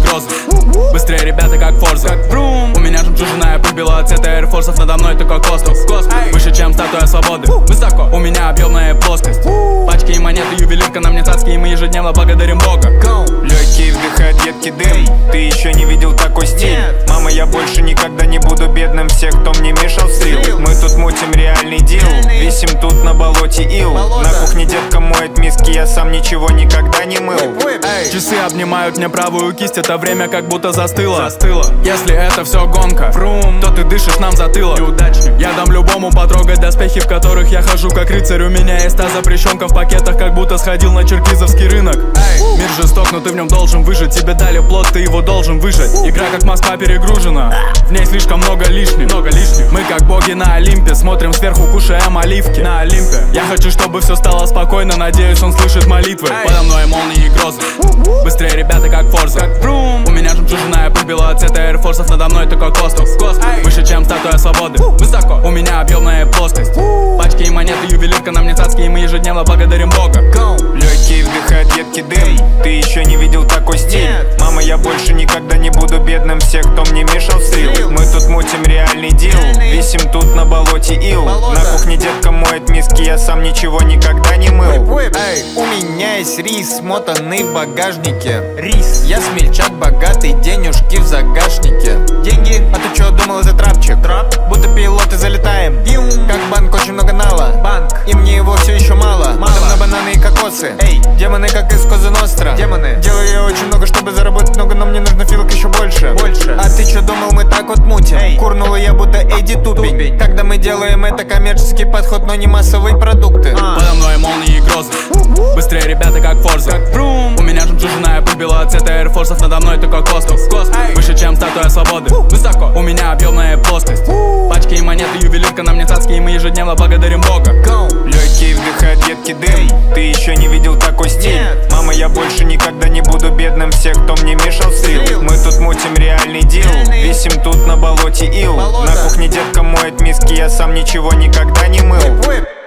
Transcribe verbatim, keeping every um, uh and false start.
грозы. Быстрее ребята как Форза. У меня жемчужина пыль белого цвета эйрфорсов, надо мной такой космос. Выше чем статуя свободы. Высоко. У меня объемная плоскость. Пачки и монеты, ювелирка на мне цацки, и мы ежедневно благодарим Бога. Легкий вдыхает едкий дым. Ты еще не видел такой стиль. Мама, я больше никогда не буду бедным. Всех, кто мне мешал, слил. Мы тут мутим реальный дил. Висим тут на болоте ил. На кухне детка моет миски, я сам ничего никогда не мыл. Часы обнимают мне правую кисть, это время как будто застыло. застыло. Если это все гонка, Фрум, то ты дышишь нам затылок. Неудачник. Я дам любому потрогать доспехи, в которых я хожу как рыцарь. У меня есть та запрещенка в пакетах, как будто сходил на черкизовский рынок. Эй. Мир жесток, но ты в нем должен выжить. Тебе дали плод, ты его должен выжать. Игра как Москва перегружена, в ней слишком много лишних. Много лишних. Мы как боги на Олимпе, смотрим сверху, кушаем оливки. На Олимпе. Я хочу, чтобы все стало спокойно, надеюсь, он слышит молитвы. Эй. Подо мной молнии и грозы. Быстрее ребята как Форза. У меня жемчужина пыль белого цвета эйрфорсов, надо мной такой космос. Выше чем статуя свободы. Высоко. У меня объемная плоскость. Пачки и монеты, ювелирка на мне цацки, и мы ежедневно благодарим Бога. Легкий вдыхает едкий дым. Ты еще не видел такой стиль. Мама, я больше никогда не буду бедным. Всех, кто мне мешал, слил. Мы тут мутим реальный дил. Висим тут на болоте ил. На кухне детка моет миски, я сам ничего никогда не мыл. Эй, у меня есть рис, смотанный в багажнике. Рис. Я смельчак богатый, денежки в загашнике. Деньги? А ты чё думал, это трапчик? Трап? Будто пилоты залетаем. Пиум. Как банк, очень много нала. Банк. И мне его все еще мало. Мало. Давно бананы и кокосы. Эй, демоны как из Козы Ностра. Демоны. Делаю я очень много, чтобы заработать много, но мне нужно филок еще больше. Больше. А ты чё думал, мы так вот мутим? Эй. Курнула я будто Эдди Тупень. Тупень. Когда мы делаем это коммерческий подход, но не массовые продукты. а. Подо мной молнии и грозы. Быстрее ребята как Форза. У меня жемчужина пыль белого цвета эйрфорсов, надо мной такой космос. Выше чем статуя свободы. Высоко. У меня объемная плоскость. Пачки и монеты, ювелирка на мне цацки, и мы ежедневно благодарим Бога. Легкий вдыхает едкий дым. Ты еще не видел такой стиль. Мама, я больше никогда не буду бедным. Всех, кто мне мешал, слил. Мы тут мутим реальный дил. Висим тут на болоте ил. На кухне детка моет миски, я сам ничего никогда не мыл.